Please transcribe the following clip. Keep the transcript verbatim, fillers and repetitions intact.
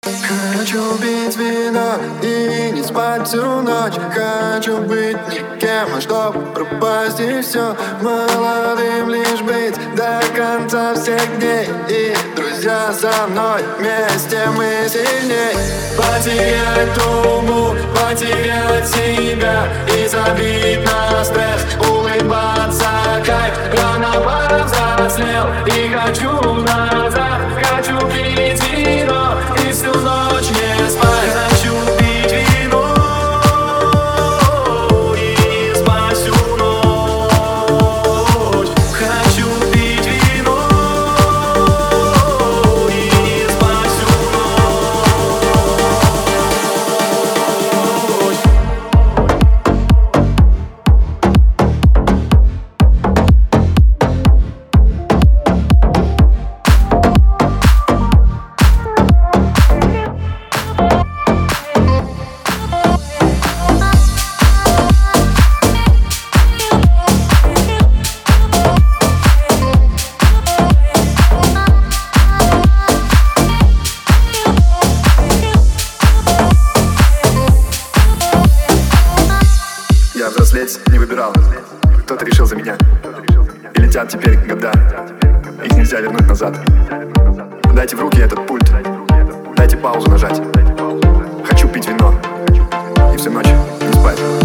Хочу пить вино и не спать всю ночь. Хочу быть никем, а чтоб пропасть и все. Молодым лишь быть до конца всех дней. И друзья за мной, вместе мы сильней. Потерять думу, потерять себя и забить на стресс. Улыбаться кайф, рано повзрослел. И хочу назад, хочу пить вино и всю ночь не спать. Хочу пить вино и не спать всю ночь. Хочу пить вино и не спать всю Я взрослеть не выбирал, кто-то решил за меня. И летят теперь года, их нельзя вернуть назад. Дайте в руки этот пульт, дайте паузу нажать. Хочу пить вино и всю ночь не спать.